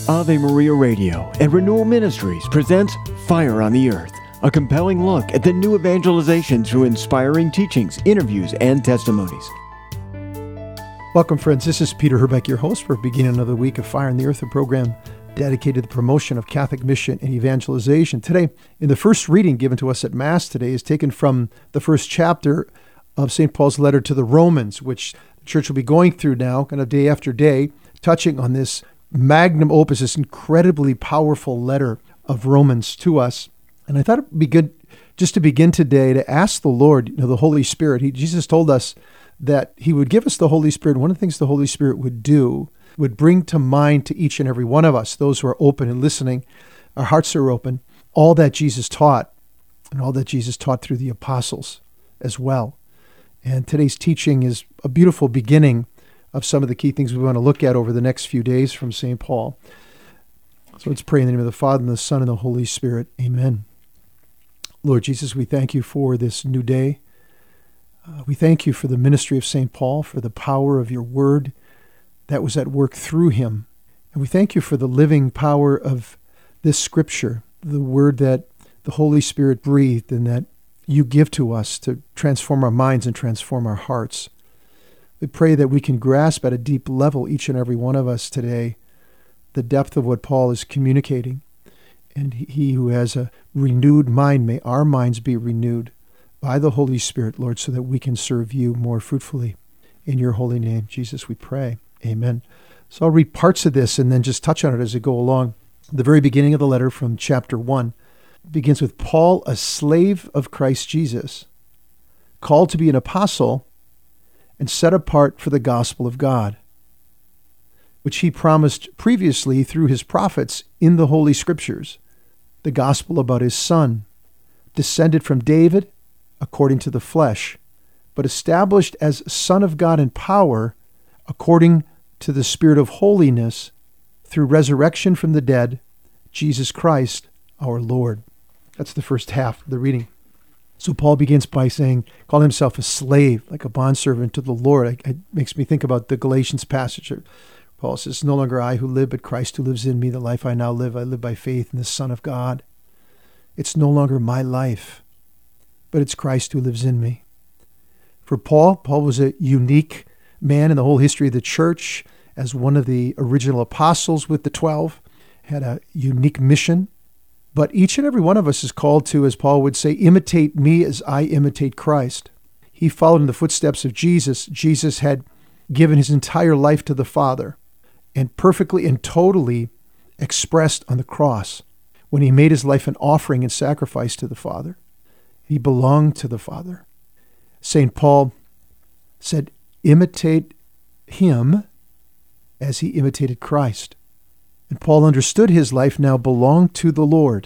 Ave Maria Radio and Renewal Ministries presents Fire on the Earth, a compelling look at the new evangelization through inspiring teachings, interviews, and testimonies. Welcome, friends. This is Peter Herbeck, your host. We're beginning another week of Fire on the Earth, a program dedicated to the promotion of Catholic mission and evangelization. Today, in the first reading given to us at Mass today, is taken from the first chapter of St. Paul's letter to the Romans, which the Church will be going through now, kind of day after day, touching on this magnum opus, this incredibly powerful letter of Romans to us. And I thought it would be good just to begin today to ask the Lord, the Holy Spirit. Jesus told us that he would give us the Holy Spirit. One of the things the Holy Spirit would do would bring to mind to each and every one of us, those who are open and listening, our hearts are open, all that Jesus taught and all that Jesus taught through the apostles as well. And today's teaching is a beautiful beginning of some of the key things we want to look at over the next few days from St. Paul. So let's pray in the name of the Father, and the Son, and the Holy Spirit. Amen. Lord Jesus, we thank you for this new day. We thank you for the ministry of St. Paul, for the power of your word that was at work through him. And we thank you for the living power of this scripture, the word that the Holy Spirit breathed and that you give to us to transform our minds and transform our hearts. We pray that we can grasp at a deep level, each and every one of us today, the depth of what Paul is communicating. And he who has a renewed mind, may our minds be renewed by the Holy Spirit, Lord, so that we can serve you more fruitfully. In your holy name, Jesus, we pray. Amen. So I'll read parts of this and then just touch on it as I go along. The very beginning of the letter from chapter 1 begins with Paul, a slave of Christ Jesus, called to be an apostle and set apart for the gospel of God, which he promised previously through his prophets in the Holy Scriptures, the gospel about his Son, descended from David according to the flesh, but established as Son of God in power according to the Spirit of holiness through resurrection from the dead, Jesus Christ our Lord. That's the first half of the reading. So Paul begins by saying, calling himself a slave, like a bondservant to the Lord. It makes me think about the Galatians passage. Paul says, no longer I who live, but Christ who lives in me. The life I now live, I live by faith in the Son of God. It's no longer my life, but it's Christ who lives in me. For Paul was a unique man in the whole history of the church as one of the original apostles with the 12, had a unique mission. But each and every one of us is called to, as Paul would say, imitate me as I imitate Christ. He followed in the footsteps of Jesus. Jesus had given his entire life to the Father and perfectly and totally expressed on the cross when he made his life an offering and sacrifice to the Father. He belonged to the Father. St. Paul said, imitate him as he imitated Christ. And Paul understood his life now belonged to the Lord.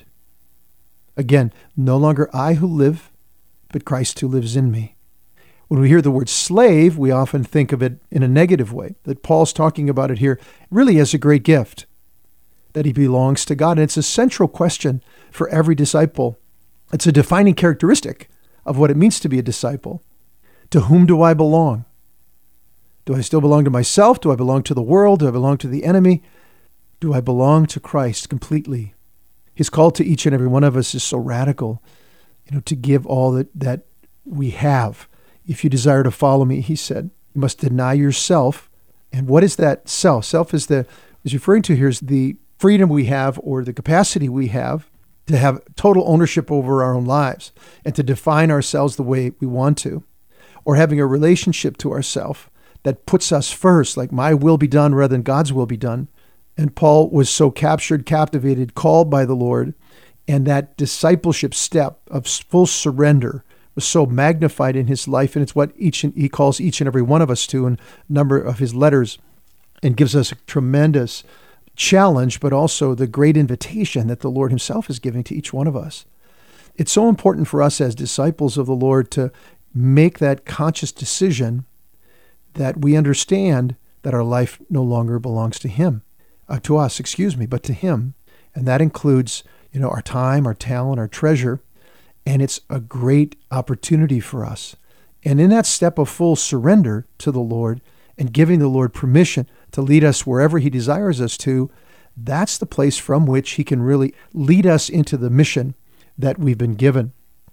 Again, no longer I who live, but Christ who lives in me. When we hear the word slave, we often think of it in a negative way, that Paul's talking about it here really as a great gift, that he belongs to God. And it's a central question for every disciple. It's a defining characteristic of what it means to be a disciple. To whom do I belong? Do I still belong to myself? Do I belong to the world? Do I belong to the enemy? Do I belong to Christ completely? His call to each and every one of us is so radical, to give all that we have. If you desire to follow me, he said, you must deny yourself. And what is that self? Self is referring to here is the freedom we have or the capacity we have to have total ownership over our own lives and to define ourselves the way we want to, or having a relationship to ourselves that puts us first, like my will be done rather than God's will be done. And Paul was so captivated, called by the Lord, and that discipleship step of full surrender was so magnified in his life, and it's what he calls each and every one of us to in a number of his letters, and gives us a tremendous challenge, but also the great invitation that the Lord himself is giving to each one of us. It's so important for us as disciples of the Lord to make that conscious decision that we understand that our life no longer belongs to him. To us, but to him. And that includes, our time, our talent, our treasure. And it's a great opportunity for us. And in that step of full surrender to the Lord and giving the Lord permission to lead us wherever he desires us to, that's the place from which he can really lead us into the mission that we've been given.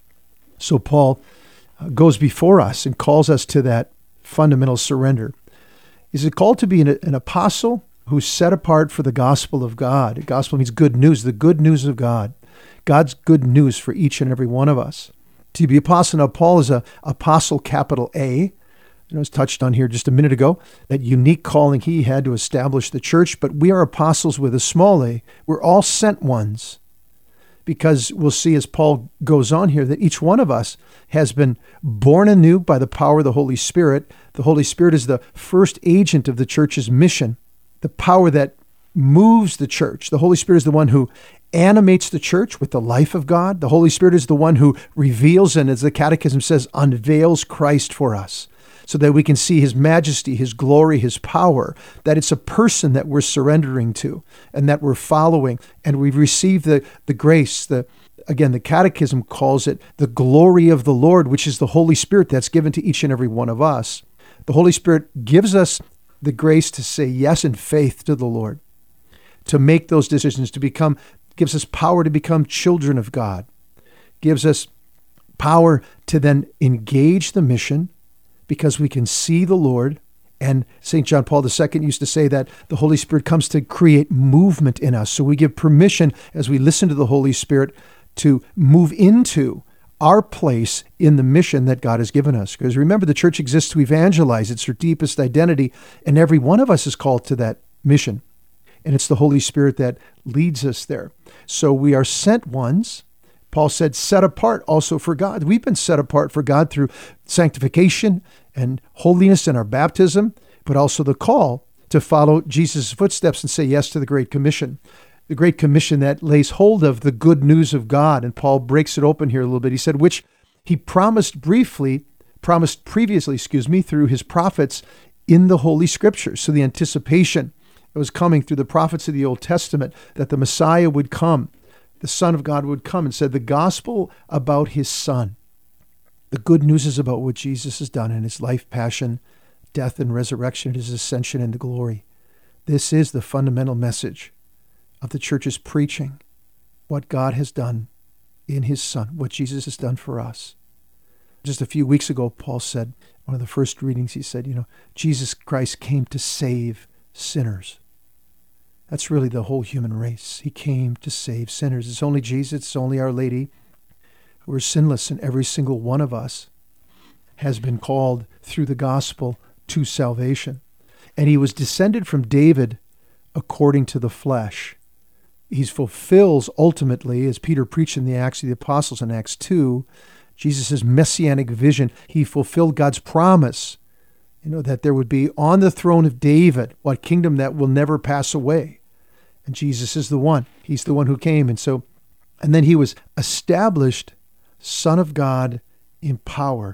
So Paul goes before us and calls us to that fundamental surrender. Is it called to be an apostle who's set apart for the gospel of God? The gospel means good news, the good news of God. God's good news for each and every one of us. To be apostle, now Paul is an apostle, capital A. It was touched on here just a minute ago, that unique calling he had to establish the church, but we are apostles with a small a. We're all sent ones, because we'll see as Paul goes on here that each one of us has been born anew by the power of the Holy Spirit. The Holy Spirit is the first agent of the church's mission, the power that moves the church. The Holy Spirit is the one who animates the church with the life of God. The Holy Spirit is the one who reveals and, as the Catechism says, unveils Christ for us, so that we can see his majesty, his glory, his power, that it's a person that we're surrendering to and that we're following. And we've received the grace. Again, the Catechism calls it the glory of the Lord, which is the Holy Spirit that's given to each and every one of us. The Holy Spirit gives us the grace to say yes in faith to the Lord, to make those decisions, gives us power to become children of God, gives us power to then engage the mission, because we can see the Lord. And St. John Paul II used to say that the Holy Spirit comes to create movement in us. So we give permission, as we listen to the Holy Spirit, to move into our place in the mission that God has given us. Because remember, the church exists to evangelize. It's her deepest identity. And every one of us is called to that mission. And it's the Holy Spirit that leads us there. So we are sent ones. Paul said, set apart also for God. We've been set apart for God through sanctification and holiness in our baptism, but also the call to follow Jesus' footsteps and say yes to the Great Commission. The Great Commission that lays hold of the good news of God. And Paul breaks it open here a little bit. He said, which he promised previously, through his prophets in the Holy Scriptures. So the anticipation that was coming through the prophets of the Old Testament, that the Messiah would come, the Son of God would come, and said the gospel about his Son. The good news is about what Jesus has done in his life, passion, death, and resurrection, his ascension into glory. This is the fundamental message of the church's preaching, what God has done in his Son, what Jesus has done for us. Just a few weeks ago, Paul said, one of the first readings, he said, Jesus Christ came to save sinners. That's really the whole human race. He came to save sinners. It's only Jesus, it's only Our Lady, who are sinless, and every single one of us has been called through the gospel to salvation. And he was descended from David according to the flesh. He fulfills ultimately, as Peter preached in the Acts of the Apostles in Acts 2, Jesus' messianic vision. He fulfilled God's promise, that there would be on the throne of David, what kingdom that will never pass away. And Jesus is the one. He's the one who came. And then he was established Son of God in power.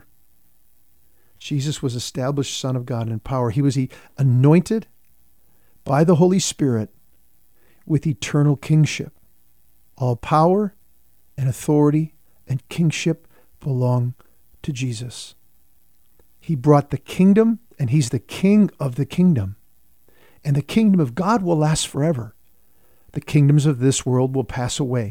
Jesus was established Son of God in power. He was anointed by the Holy Spirit with eternal kingship. All power and authority and kingship belong to Jesus. He brought the kingdom, and he's the king of the kingdom. And the kingdom of God will last forever. The kingdoms of this world will pass away.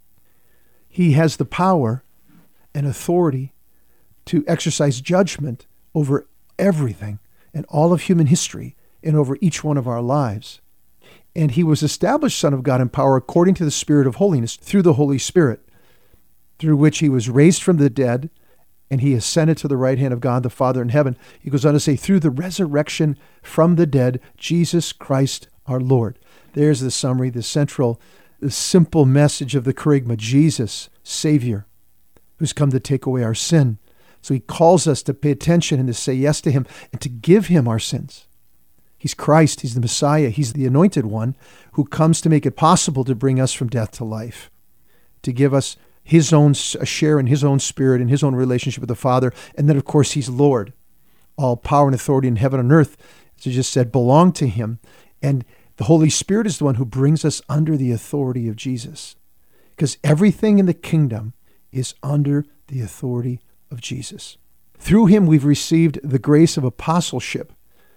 He has the power and authority to exercise judgment over everything and all of human history and over each one of our lives. And he was established Son of God in power according to the Spirit of holiness through the Holy Spirit, through which he was raised from the dead, and he ascended to the right hand of God the Father in heaven. He goes on to say, through the resurrection from the dead, Jesus Christ our Lord. There's the summary, the simple message of the Kerygma, Jesus, Savior, who's come to take away our sin. So he calls us to pay attention and to say yes to him and to give him our sins. He's Christ, he's the Messiah, he's the anointed one who comes to make it possible to bring us from death to life, to give us his own share in his own Spirit and his own relationship with the Father. And then, of course, he's Lord. All power and authority in heaven and earth, as I just said, belong to him. And the Holy Spirit is the one who brings us under the authority of Jesus, because everything in the kingdom is under the authority of Jesus. Through him, we've received the grace of apostleship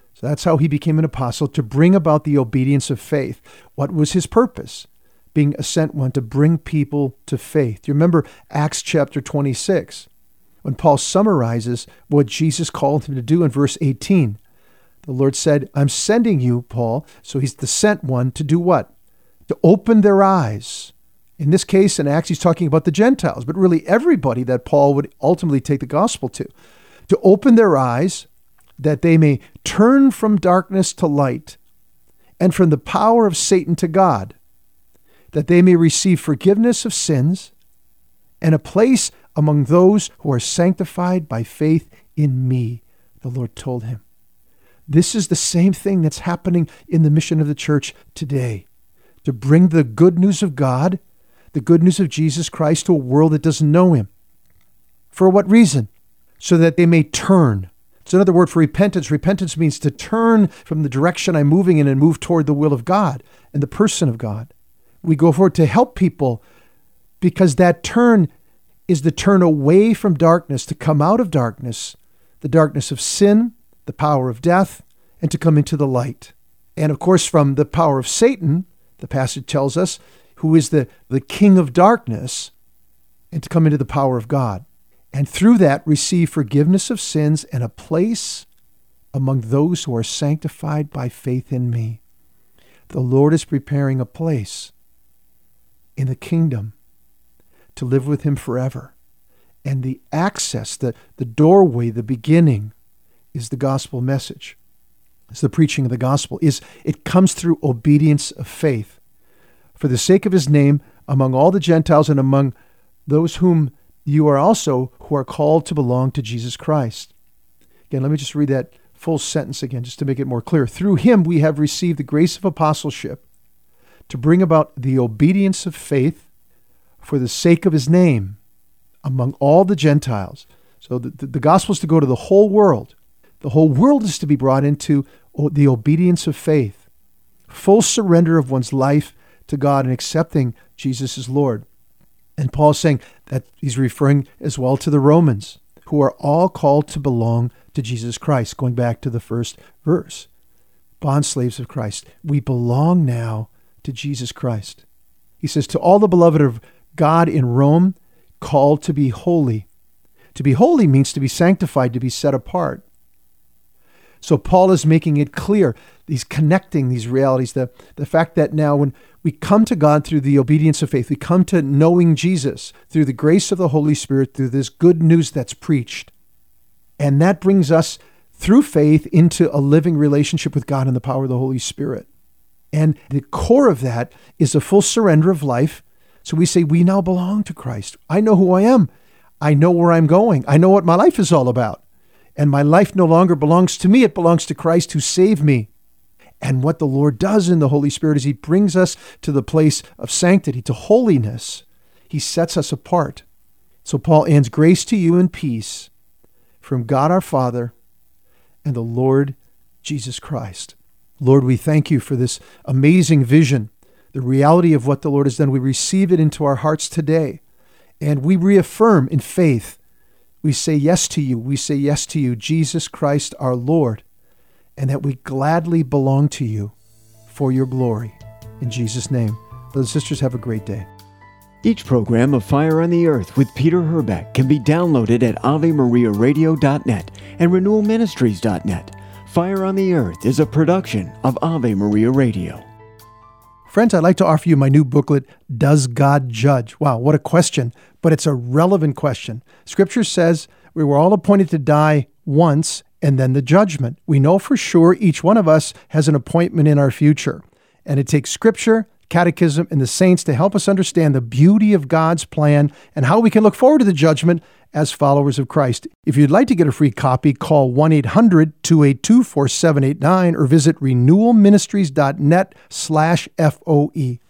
So that's how he became an apostle, to bring about the obedience of faith. What was his purpose? Being a sent one to bring people to faith. Do you remember Acts chapter 26, when Paul summarizes what Jesus called him to do in verse 18? The Lord said, I'm sending you, Paul, so he's the sent one, to do what? To open their eyes. In this case, in Acts, he's talking about the Gentiles, but really everybody that Paul would ultimately take the gospel to open their eyes, that they may turn from darkness to light and from the power of Satan to God, that they may receive forgiveness of sins and a place among those who are sanctified by faith in me, the Lord told him. This is the same thing that's happening in the mission of the church today, to bring the good news of God, the good news of Jesus Christ, to a world that doesn't know him. For what reason? So that they may turn. It's another word for repentance. Repentance means to turn from the direction I'm moving in and move toward the will of God and the person of God. We go forward to help people because that turn is the turn away from darkness, to come out of darkness, the darkness of sin, the power of death, and to come into the light. And of course, from the power of Satan, the passage tells us, who is the king of darkness, and to come into the power of God. And through that, receive forgiveness of sins and a place among those who are sanctified by faith in me. The Lord is preparing a place in the kingdom to live with him forever. And the access, the doorway, the beginning is the gospel message. It's the preaching of the gospel. It comes through obedience of faith. For the sake of his name, among all the Gentiles and among those whom you are also, who are called to belong to Jesus Christ. Again, let me just read that full sentence again, just to make it more clear. Through him we have received the grace of apostleship to bring about the obedience of faith for the sake of his name among all the Gentiles. So the gospel is to go to the whole world. The whole world is to be brought into the obedience of faith, full surrender of one's life to God and accepting Jesus as Lord. And Paul's saying that he's referring as well to the Romans, who are all called to belong to Jesus Christ, going back to the first verse. Bondslaves of Christ, we belong now to Jesus Christ. He says, to all the beloved of God in Rome, called to be holy. To be holy means to be sanctified, to be set apart. So Paul is making it clear. He's connecting these realities. The fact that now when we come to God through the obedience of faith, we come to knowing Jesus through the grace of the Holy Spirit, through this good news that's preached. And that brings us through faith into a living relationship with God in the power of the Holy Spirit. And the core of that is a full surrender of life. So we say, we now belong to Christ. I know who I am. I know where I'm going. I know what my life is all about. And my life no longer belongs to me. It belongs to Christ who saved me. And what the Lord does in the Holy Spirit is he brings us to the place of sanctity, to holiness. He sets us apart. So Paul ends, grace to you and peace from God our Father and the Lord Jesus Christ. Lord, we thank you for this amazing vision, the reality of what the Lord has done. We receive it into our hearts today, and we reaffirm in faith. We say yes to you. We say yes to you, Jesus Christ our Lord, and that we gladly belong to you for your glory. In Jesus' name. Brothers and sisters, have a great day. Each program of Fire on the Earth with Peter Herbeck can be downloaded at AveMariaRadio.net and RenewalMinistries.net. Fire on the Earth is a production of Ave Maria Radio. Friends, I'd like to offer you my new booklet, Does God Judge? Wow, what a question, but it's a relevant question. Scripture says we were all appointed to die once and then the judgment. We know for sure each one of us has an appointment in our future. And it takes Scripture, Catechism, and the saints to help us understand the beauty of God's plan and how we can look forward to the judgment as followers of Christ. If you'd like to get a free copy, call 1-800-282-4789 or visit renewalministries.net/FOE.